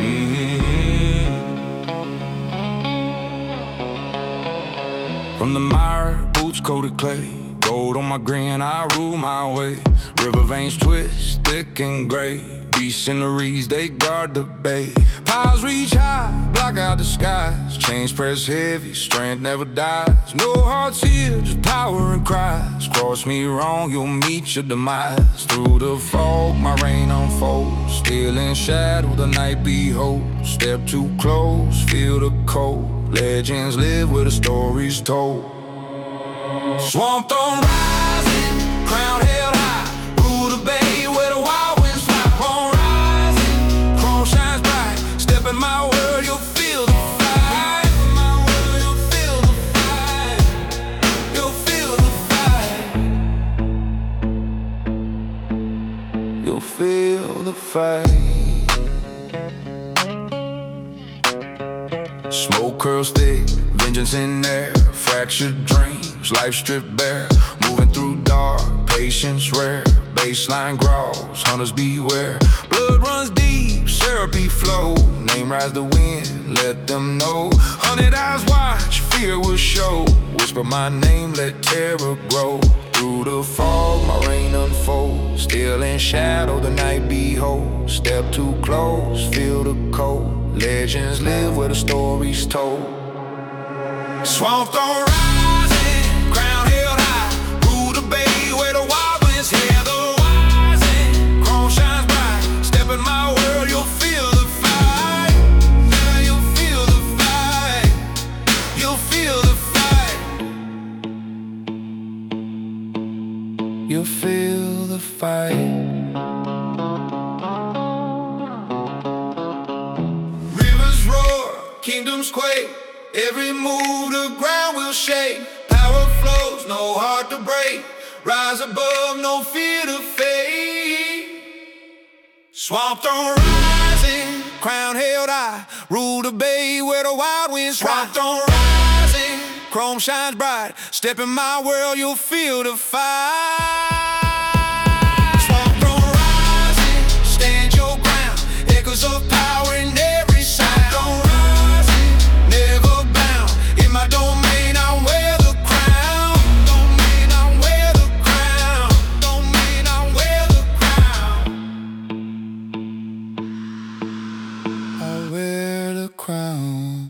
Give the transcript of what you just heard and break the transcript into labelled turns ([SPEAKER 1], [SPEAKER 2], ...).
[SPEAKER 1] From the mire, boots coated clay, gold on my green, I rule my way. River veins twist, thick and gray. Beasts in the reeds, they guard the bay. Piles reach high, block out the skies. Chains press heavy, strength never dies. No hearts here, just power and cries. Cross me wrong, you'll meet your demise. Through the fog, my reign unfolds. Still in shadow, the night beholds. Step too close, feel the cold. Legends live where the story's told. Swamp Thorn rising, crown held high. Rule the bay where the wild winds fly. Chrome rising, chrome shines bright. Step in my world, you'll feel the fight. My world, you'll feel the fight. You'll feel the fight. You'll feel the fight. Smoke curls thick, vengeance in there. Fractured dreams, life stripped bare. Moving through dark, patience rare. Baseline growls, hunters beware. Blood runs deep, syrupy flow. Name rise the wind, let them know. 100 eyes watch, fear will show. Whisper my name, let terror grow. Through the fog, my reign unfolds. Still in shadow, the night beholds. Step too close, feel the cold. Legends live where the story's told. Swamp Thorn rising, crown held high. Rule the bay where the wild winds hear the rising. Chrome shines bright. Step in my world, you'll feel the fight. Yeah, you'll feel the fight. You'll feel the fight. You'll feel the fight. Kingdoms quake, every move the ground will shake. Power flows, no heart to break. Rise above, no fear to fade. Swamp Thorn rising, crown held high. Rule the bay where the wild winds fly. Swamp Thorn rising, chrome shines bright. Step in my world, you'll feel the fight. Swamp Thorn rising, stand your ground. Echoes of power in every side. Domain, I wear the crown. Domain, I wear the crown. Domain, I wear the crown. I wear the crown.